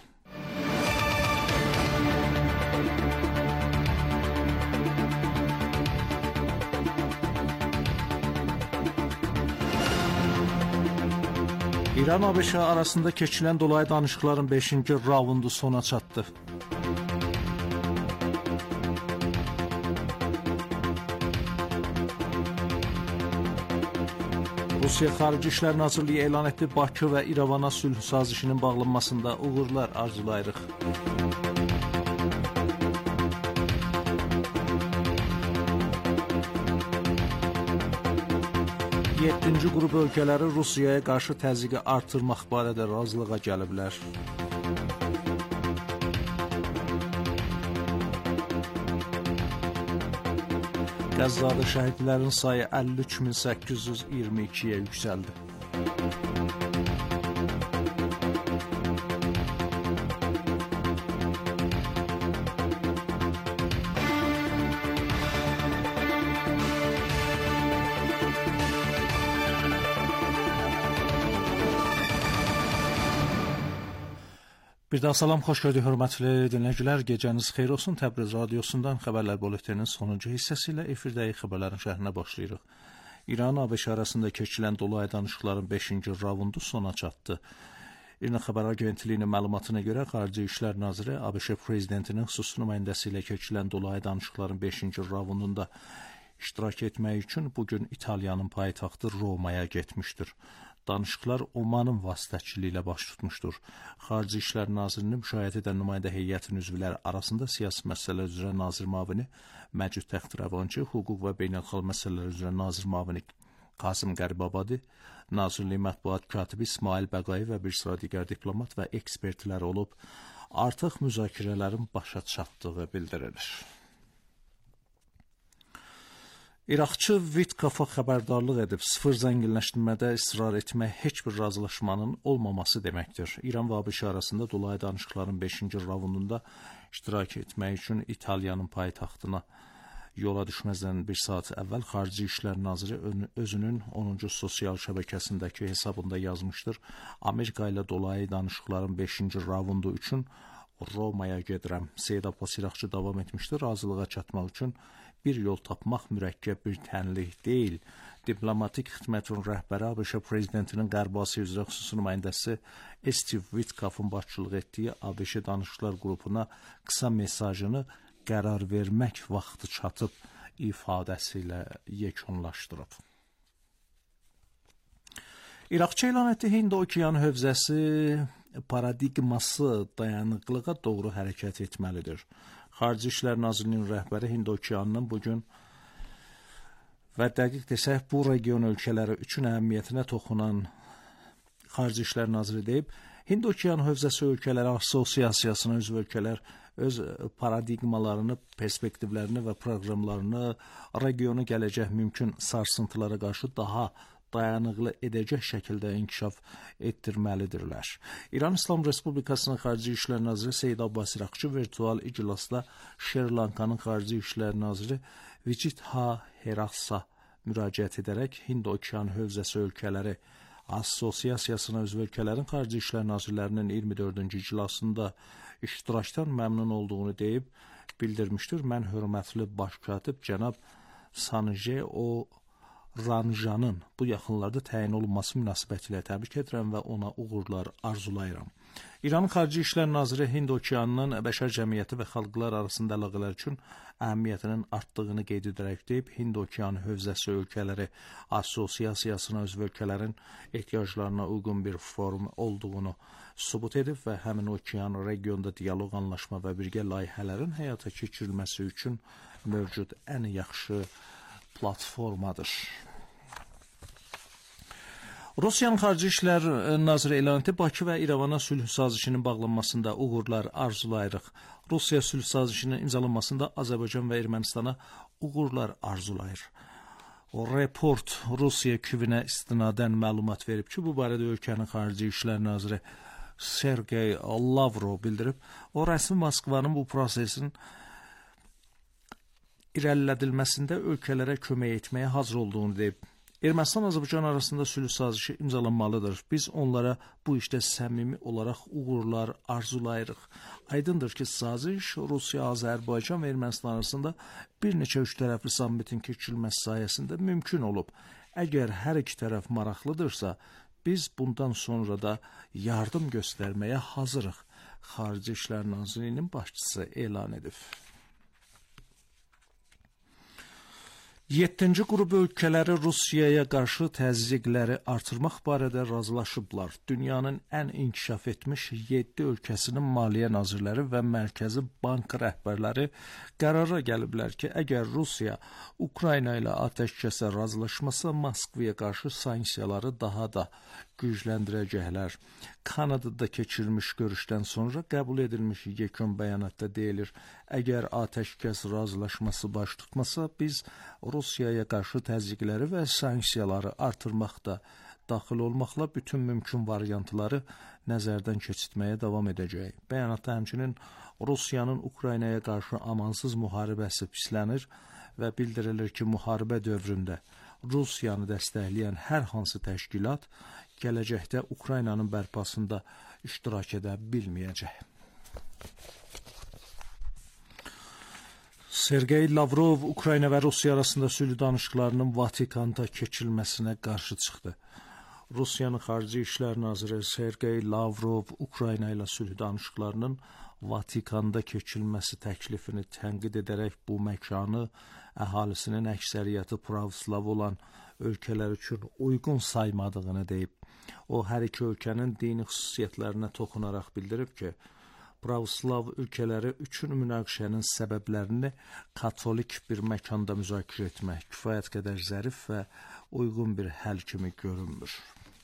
Speaker 13: İran ABŞ arasında keçilən dolayı danışıqların beşinci raundu sona çatdı. Rusiya Xarici İşlər Nazirliyi elan etdi, Bakı və İrəvana sülh sazişinin bağlanmasında uğurlar arzulayırıq. yeddinci qrup ölkələri Rusiyaya qarşı təzyiqi artırmaq barədə razılığa gəliblər. Qəzzada şəhidlərin sayı əlli üç min səkkiz yüz iyirmi ikiyə yüksəldi. Bir daha salam, xoş gördük hörmətli dinləyicilər. Gecəniz xeyir olsun. Təbriz radiosundan xəbərlər bulletininin sonuncu hissəsi ilə efirdəyi xəbərlərin şərhinə başlayırıq. İran ABŞ arasında keçirilən dolayı danışıqların beşinci raundu sona çatdı. İran xəbər agentliyinin məlumatına görə Xarici İşlər Naziri ABŞ prezidentinin xüsusi nümayəndəsi ilə keçirilən dolayı danışıqların beşinci raundunda iştirak etmək üçün bugün İtaliyanın paytaxtı Romaya getmişdir. Danışıqlar Omanın vasitəçiliyi ilə baş tutmuşdur. Xarici İşlər Nazirinin müşayiət edən nümayəndə heyətinin üzvləri arasında siyasi məsələlər üzrə nazir müavini Məcid Təxtirəvançı, hüquq və beynəlxalq məsələlər üzrə nazir müavini Qasım Qəribabadi, Nazirliyin mətbuat katibi İsmail Bəqayi və bir sıra digər diplomat və ekspertlər olub. Artıq müzakirələrin başa çatdığı bildirilir. İraqçı Vitkaf'a xəbərdarlıq edib, sıfır zənginləşdirmədə israr etmək heç bir razılaşmanın olmaması deməkdir. İran və ABŞ arasında dolayı danışıqların beşinci raundunda iştirak etmək üçün İtaliyanın paytaxtına yola düşməzdən bir saat əvvəl Xarici İşlər Naziri özünün onuncu sosial şəbəkəsindəki hesabında yazmışdır. Amerika ilə dolayı danışıqların beşinci raundu üçün Romaya gedirəm. Seyid Abbas İraqçı davam etmişdir. Razılığa çatmaq üçün bir yol tapmaq mürəkkəb bir tənlik deyil. Diplomatik xidmətin rəhbəri ABŞ prezidentinin Qərb Asiya üzrə xüsusi nümayəndəsi Steve Witkoff'un başçılıq etdiyi ABŞ danışıqlar qrupuna qısa mesajını qərar vermək vaxtı çatıb ifadəsi ilə yekunlaşdırıb. İraqçı elan etdi, Hind okeanı hövzəsi paradigması dayanıqlığa doğru hərəkət etməlidir. Xarici İşlər Nazirliyinin rəhbəri Hind okeanının bugün və dəqiq desək bu region ölkələri üçün əhəmiyyətinə toxunan Xarici İşlər Naziri deyib, Hind okeanı hövzəsi ölkələri assosiasiyasına üzv ölkələr öz paradigmalarını, perspektivlərini və proqramlarını regionu gələcək mümkün sarsıntılara qarşı daha dayanıqlı edəcək şəkildə inkişaf etdirməlidirlər. İran İslam Respublikasının Xarici İşlər Naziri Seyid Abbas İraqçı virtual iclasda Şri Lankanın Xarici İşlər Naziri Vijitha Herasa müraciət edərək Hind okeanı hövzəsi ölkələri assosiasiyasına üzv ölkələrin Xarici İşlər Nazirlərinin iyirmi dördüncü iclasında iştirakdan məmnun olduğunu deyib bildirmişdir. Mən hörmətli baş katib cənab Sanjay O Ranjanın bu yaxınlarda təyin olunması münasibətilə təbrik edirəm və ona uğurlar arzulayıram. İranın Xarici İşlər Naziri Hind okeanının bəşər cəmiyyəti və xalqlar arasında əlaqələr üçün əhəmiyyətinin artdığını qeyd edərək deyib, Hind okeanı hövzəsi ölkələri assosiasiyasına üzv ölkələrin ehtiyaclarına uyğun bir forum olduğunu sübut edib və həmin okean regionda dialoq, anlaşma və birgə layihələrin həyata keçirilməsi üçün mövcud ən yaxşı platformadır. Rusiyanın Xarici İşlər Naziri elan etdi, Bakı və İrəvana sülh sazişinin bağlanmasında uğurlar arzulayırıq. Rusiya sülh sazişinin imzalanmasında Azərbaycan və Ermənistana uğurlar arzulayır. O report Rusiya küvinə istinadən məlumat verib ki, bu barədə ölkənin Xarici İşlər Naziri Sergey Lavrov bildirib. O rəsmi Moskvanın bu prosesin irəlilədilməsində ölkələrə kömək etməyə hazır olduğunu deyib. Ermənistan-Azərbaycan arasında sülh sazişi imzalanmalıdır. Biz onlara bu işdə səmimi olaraq uğurlar arzulayırıq. Aydındır ki, saziş Rusiya, Azərbaycan və Ermənistan arasında bir neçə üç tərəfli sammitin keçirilməsi sayəsində mümkün olub. Əgər hər iki tərəf maraqlıdırsa, biz bundan sonra da yardım göstərməyə hazırıq. Xarici İşlər Nazirliyinin başçısı elan edib. yeddinci qrup ölkələri Rusiyaya qarşı təzyiqləri artırmaq barədə razılaşıblar. Dünyanın ən inkişaf etmiş yeddi ölkəsinin maliyyə nazirləri və Mərkəzi Bank rəhbərləri qərara gəliblər ki, əgər Rusiya Ukrayna ilə atəşkəsə razılaşmasa, Moskvaya qarşı sanksiyaları daha da gücləndirəcəklər. Kanadada keçirilmiş görüşdən sonra qəbul edilmiş yekun bəyanatda deyilir, əgər atəşkəs razılaşması baş tutmasa, biz Rusiyaya qarşı təzyiqləri və sanksiyaları artırmaqda daxil olmaqla bütün mümkün variantları nəzərdən keçirtməyə davam edəcək. Bəyanatda həmçinin Rusiyanın Ukraynaya qarşı amansız müharibəsi pislənir və bildirilir ki, müharibə dövründə Rusiyanı dəstəkləyən hər hansı təşkilat gələcəkdə Ukraynanın bərpasında iştirak edə bilməyəcək. Sergey Lavrov Ukrayna və Rusiya arasında sülh danışıqlarının Vatikanda keçirilməsinə qarşı çıxdı. Rusiyanın Xarici İşlər Naziri Sergey Lavrov Ukrayna ilə sülh danışıqlarının Vatikanda keçirilməsi təklifini tənqid edərək bu məkanı əhalisinin əksəriyyəti pravoslav olan ölkələr üçün uyğun saymadığını deyib. O, hər iki ölkənin dini xüsusiyyətlərinə toxunaraq bildirib ki, pravoslav ölkələri üçün münaqişənin səbəblərini katolik bir məkanda müzakirə etmək kifayət qədər zərif və uyğun bir həll kimi görünmür.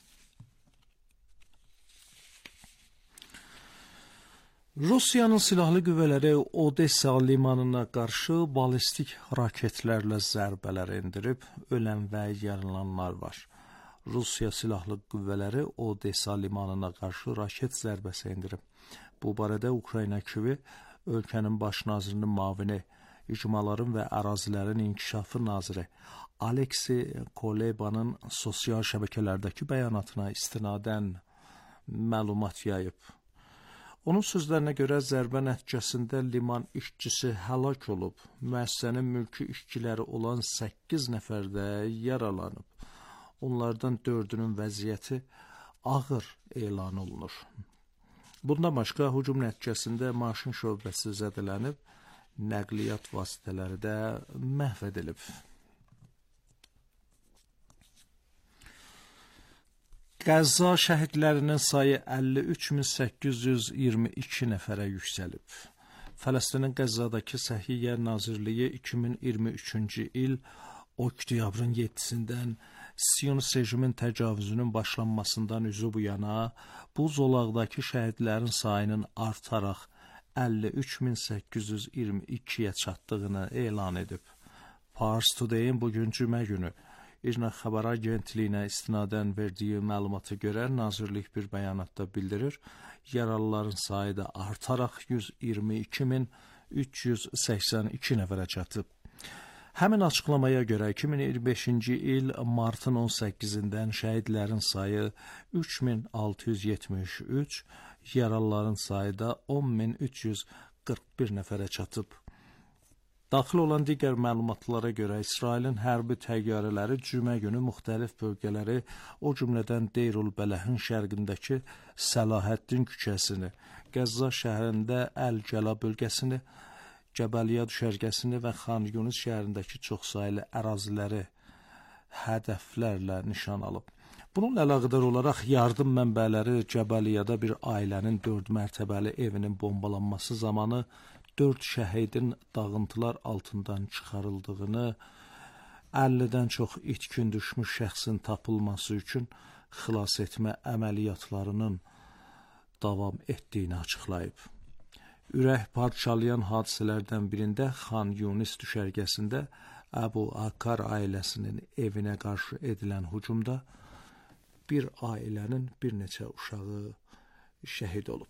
Speaker 13: Rusiyanın silahlı qüvvələri Odessa limanına qarşı ballistik raketlərlə zərbələr endirib, ölən və yaralananlar var. Rusiya silahlı qüvvələri Odessa limanına qarşı raket zərbəsi endirib. Bu barədə Ukrayna Kiyevi ölkənin baş nazirinin müavini, icmaların və ərazilərin inkişafı naziri Aleksey Kolebanın sosial şəbəkələrdəki bəyanatına istinadən məlumat yayıb. Onun sözlərinə görə zərbə nəticəsində liman işçisi həlak olub, müəssisənin mülki işçiləri olan səkkiz nəfər də yaralanıb. Onlardan dördünün vəziyyəti ağır elan olunur. Bundan başqa hücum nəticəsində maşın şöbəsi zədələnib, nəqliyyat vasitələri də məhv edilib. Qəzza şəhidlərinin sayı əlli üç min səkkiz yüz iyirmi iki nəfərə yüksəlib. Fələstinin Qəzzadakı Səhiyyə Nazirliyi iki min iyirmi üçüncü il oktyabrın yeddisindən Siyonist rejimin təcavüzünün başlanmasından üzü bu yana bu zolaqdakı şəhidlərin sayının artaraq əlli üç min səkkiz yüz iyirmi ikiyə çatdığını elan edib. Pars Today-in bugün cümə günü İrna xəbər agentliyinə istinadən verdiyi məlumata görə nazirlik bir bəyanatda bildirir, yaralıların sayı da artaraq yüz iyirmi iki min üç yüz səksən iki nəfərə çatıb. Həmin açıqlamaya görə iki min iyirmi beşinci il martın on səkkizindən şəhidlərin sayı üç min altı yüz yetmiş üç, yaralıların sayı da on min üç yüz qırx bir nəfərə çatıb. Daxil olan digər məlumatlara görə İsrailin hərbi təyyarələri cümə günü müxtəlif bölgələri, o cümlədən Deyrul Bələhin şərqindəki Səlahəddin küçəsini, Qəzza şəhərində Əl-Gəla bölgəsini, Cəbəliyə düşərgəsini və Xan Yunis şəhərindəki çoxsaylı əraziləri hədəflərlə nişan alıb. Bununla əlaqədar olaraq yardım mənbələri Cəbəliyədə bir ailənin dörd mərtəbəli evinin bombalanması zamanı dörd şəhidin dağıntılar altından çıxarıldığını, əllidən çox itkin düşmüş şəxsin tapılması üçün xilas etmə əməliyyatlarının davam etdiyini açıqlayıb. Ürək parçalayan hadisələrdən birində Xan Yunis düşərgəsində Əbu Akar ailəsinin evinə qarşı edilən hücumda bir ailənin bir neçə uşağı şəhid olub.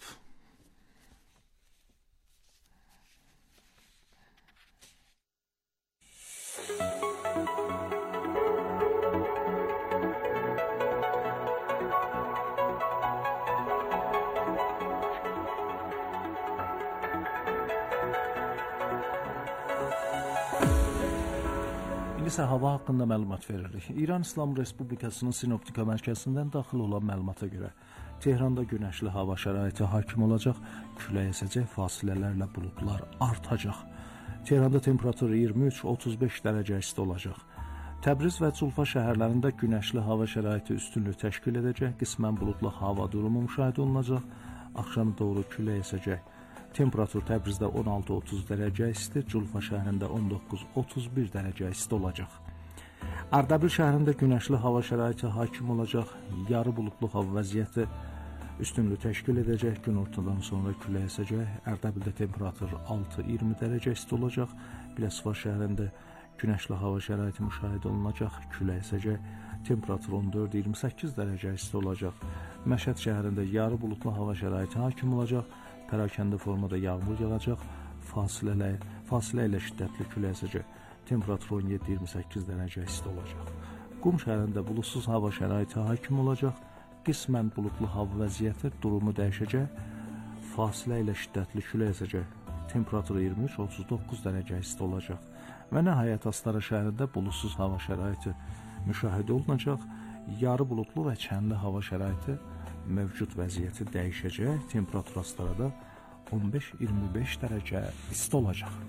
Speaker 13: İndi isə hava haqqında məlumat veririk. İran İslam Respublikasının Sinoptika mərkəzindən daxil olan məlumata görə Tehranda günəşli hava şəraiti hakim olacaq, külək əsəcək, fasilələrlə buludlar artacaq. Tehranda temperatur iyirmi üç otuz beş dərəcə isti olacaq. Təbriz və Culfa şəhərlərində günəşli hava şəraiti üstünlük təşkil edəcək, qismən buludlu hava durumu müşahidə olunacaq, axşama doğru külək əsəcək. Temperatur Təbrizdə on altı otuz dərəcə isti, Culfa şəhərində on doqquz otuz bir dərəcə isti olacaq. Ərdəbil şəhərində günəşli hava şəraiti hakim olacaq, yarı buludlu hava vəziyyəti üstünlük təşkil edəcək, günortadan sonra külək əsəcək, Ərdəbildə temperatur altı iyirmi dərəcə isti olacaq, Biləsuvar şəhərində günəşli hava şəraiti müşahidə olunacaq, külək əsəcək, temperatur on dörd iyirmi səkkiz dərəcə isti olacaq. Məşəd şəhərində yarı buludlu hava şəraiti hakim olacaq, pərakəndə formada yağmur yağacaq, fasilə, fasilə ilə şiddətli külək əsəcək, temperatur on yeddi iyirmi səkkiz dərəcə isti olacaq. Qum şəhərində buludsuz hava şəraiti hakim olacaq, qismən buludlu hava vəziyyəti durumu dəyişəcək, fasilə ilə şiddətli külək əsəcək, temperatur iyirmi üç otuz doqquz dərəcə isti olacaq. Və nəhayət Astara şəhərində buludsuz hava şəraiti müşahidə olunacaq, yarı buludlu və çənli hava şəraiti mövcud vəziyyəti dəyişəcək, temperatur Astarada on beş iyirmi beş dərəcə isti olacaq.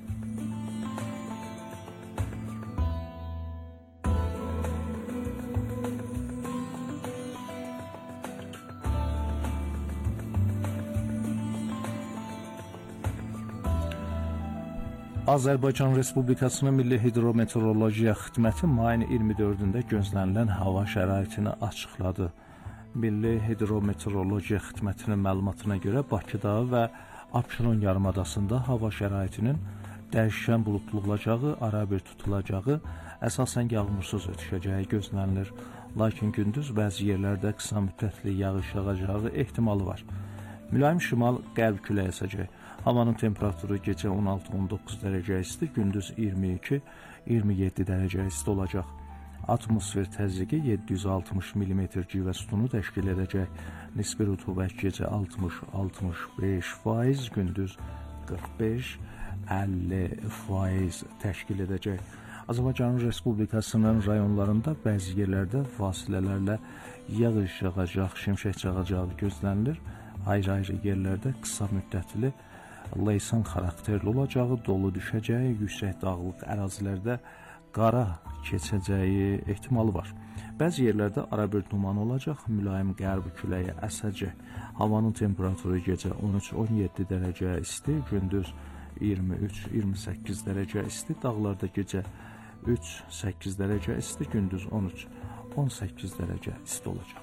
Speaker 13: Azərbaycan Respublikasının Milli Hidrometeorologiya Xidməti mayın iyirmi dördündə gözlənilən hava şəraitini açıqladı. Milli Hidrometeorologiya Xidmətinin məlumatına görə Bakıda və Abşeron yarımadasında hava şəraitinin dəyişkən buludlu olacağı, arabir tutulacağı, əsasən yağmursuz ötüşəcəyi gözlənilir. Lakin gündüz bəzi yerlərdə qısa müddətli yağış yağacağı ehtimalı var. Mülayim şimal-qərb küləyi əsəcək. Havanın temperaturu gecə on altı on doqquz dərəcə isti, gündüz iyirmi iki iyirmi yeddi dərəcə isti olacaq. Atmosfer təzyiqi yeddi yüz altmış millimetr civə sütunu təşkil edəcək. Nisbi rütubət gecə altmış altmış beş faiz, gündüz qırx beş əlli faiz təşkil edəcək. Azərbaycan Respublikasının rayonlarında bəzi yerlərdə fasilələrlə yağış yağacaq, şimşək çaxacağı gözlənilir. Ayrı-ayrı yerlərdə qısa müddətli leysan xarakterli olacağı, dolu düşəcəyi, yüksək dağlıq ərazilərdə qara keçəcəyi ehtimalı var. Bəzi yerlərdə arabir duman olacaq, mülayim qərb küləyi əsəcək. Havanın temperaturu gecə on üç on yeddi dərəcə isti, gündüz iyirmi üç iyirmi səkkiz dərəcə isti, dağlarda gecə üç səkkiz dərəcə isti, gündüz on üç on səkkiz dərəcə isti olacaq.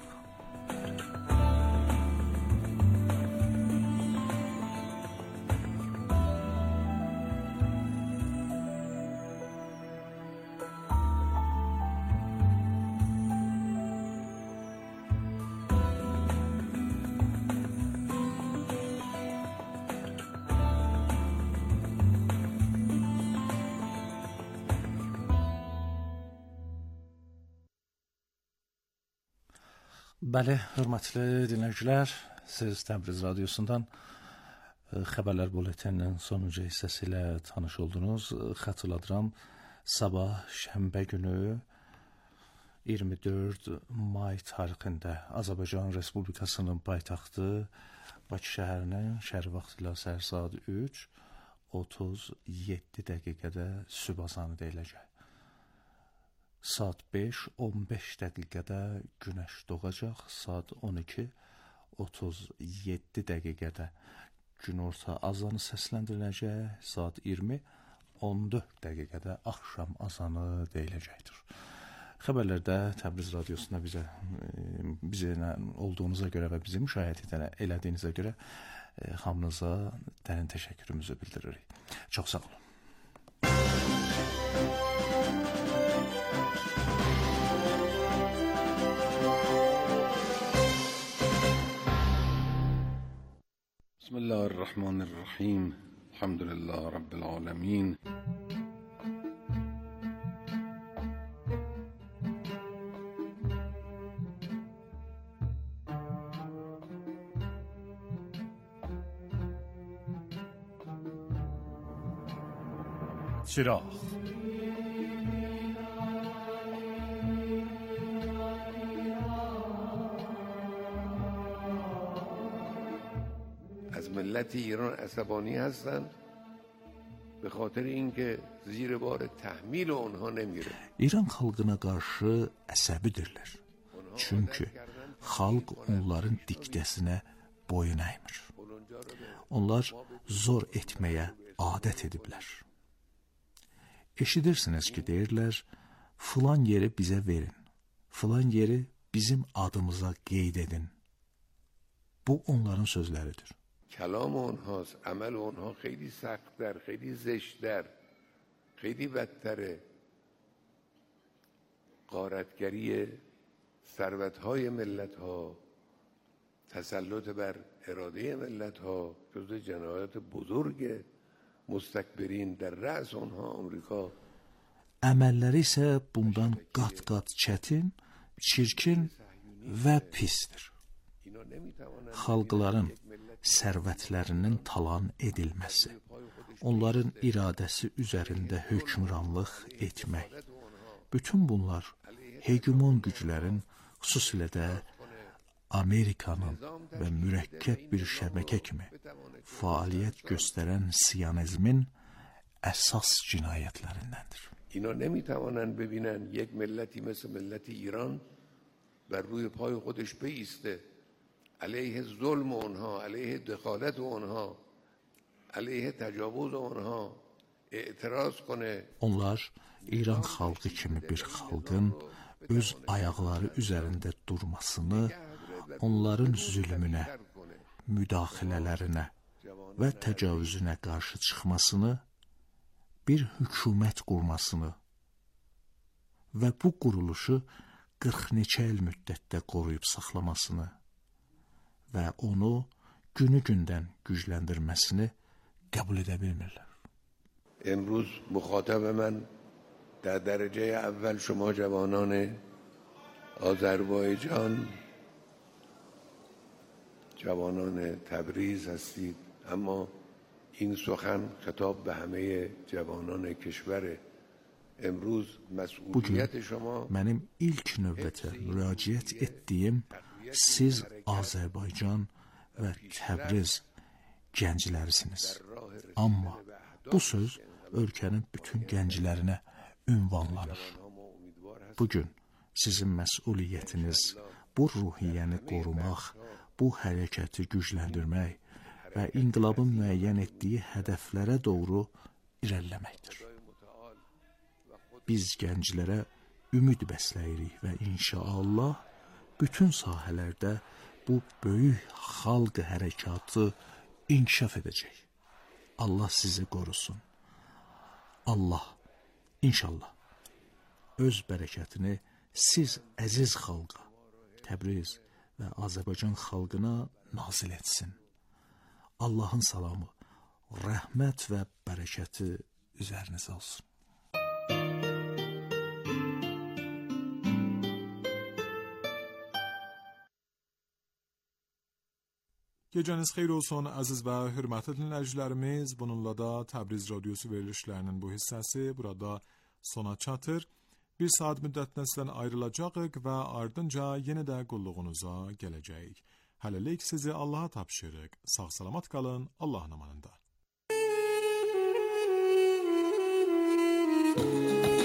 Speaker 13: Bəli, hörmətli dinləyicilər, siz Təbriz radiosundan xəbərlər buletininin sonuncu hissəsi ilə tanış oldunuz. Xatırladıram, sabah şənbə günü iyirmi dörd may tarixində Azərbaycan Respublikasının paytaxtı Bakı şəhərinin şəhər vaxtı ilə səhər saat üç otuz yeddi dəqiqədə sübh azanı deyiləcək. Saat beş on beş dəqiqədə günəş doğacaq, saat on iki otuz yeddi dəqiqədə günorta azanı səsləndiriləcək, saat iyirmi on dörd dəqiqədə axşam azanı deyiləcəkdir. Xəbərlərdə Təbriz radiosunda bizə bizə olduğunuza görə və bizi müşahidə elədiyinizə görə hamınıza dərin təşəkkürümüzü bildiririk. Çox sağ olun.
Speaker 14: Bismillahirrahmanirrahim. Elhamdülillah Rabbil alemin.
Speaker 9: چراغ
Speaker 15: از ملت ایران عصبانی هستند
Speaker 14: به خاطر اینکه زیر بار تحمیل اونها نمیره.
Speaker 13: İran xalqına qarşı əsəbidirlər. Çünki xalq onların diktəsinə boyun əymir. Onlar zor etməyə adət ediblər. Eşidirsiniz ki, deyirlər, filan yeri bizə verin, filan yeri bizim adımıza qeyd edin. Bu onların sözləridir.
Speaker 14: کلام اونهاست، عمل اونها خیلی سخت‌تر، خیلی زشت‌تر، خیلی بدتره. غارتگری ثروت‌های ملت‌ها، تسلط بر اراده ملت‌ها جزو جنایات بزرگ مستکبرین در رأس اونها آمریکا.
Speaker 13: Əməlləri isə bundan qat-qat çətin, çirkin və pisdir. Xalqların sərvətlərinin talan edilməsi, onların iradəsi üzərində hökmranlıq etmək, bütün bunlar hegemon güclərin, xüsusilə də Amerikanın və mürəkkəb bir şəbəkə kimi fəaliyyət göstərən siyonizmin əsas cinayətlərindəndir.
Speaker 14: اینا نمیتوانند ببینن یک ملتی مثل ملت ایران بر روی پای خودش بایسته، علیه ظلم اونها، علیه دخالت اونها، علیه تجاوز اونها اعتراض کنه.
Speaker 13: Onlar İran xalqı kimi bir xalqın öz ayaqları üzərində durmasını, onların zülmünə, müdaxilələrinə və təcavüzünə qarşı çıxmasını, bir hökumət qurmasını və bu quruluşu qırx neçə il müddətdə qoruyub saxlamasını və onu günü-gündən gücləndirməsini qəbul edə bilmirlər.
Speaker 14: امروز مخاطب من در درجه اول شما جوانان آذربایجان، جوانان تبریز هستید، اما این سخن خطاب به همه جوانان کشور. امروز مسئولیت شما
Speaker 13: mənim ilk növbətə müraciət etdiyim siz Azərbaycan və Təbriz gənclərisiniz. Amma bu söz ölkənin bütün gənclərinə ünvanlanır. Bugün sizin məsuliyyətiniz bu ruhiyyəni qorumaq, bu hərəkəti gücləndirmək və inqilabın müəyyən etdiyi hədəflərə doğru irəliləməkdir. Biz gənclərə ümid bəsləyirik və inşallah bütün sahələrdə bu böyük xalq hərəkatı inkişaf edəcək. Allah sizi qorusun. Allah inşallah öz bərəkətini siz əziz xalqa, Təbriz və Azərbaycan xalqına nazil etsin. Allahın salamı, rəhmət və bərəkəti üzərinizə olsun.
Speaker 5: Gecəniz xeyir olsun əziz və hörmətli dinləyicilərimiz. Bununla da Təbriz Radyosu verilişlərinin bu hissəsi burada sona çatır. Bir saat müddətinə sizdən ayrılacağıq və ardınca yenə də qulluğunuza gələcəyik. Hələlik sizi Allaha tapşırıq. Sağ salamat qalın, Allahın amanında.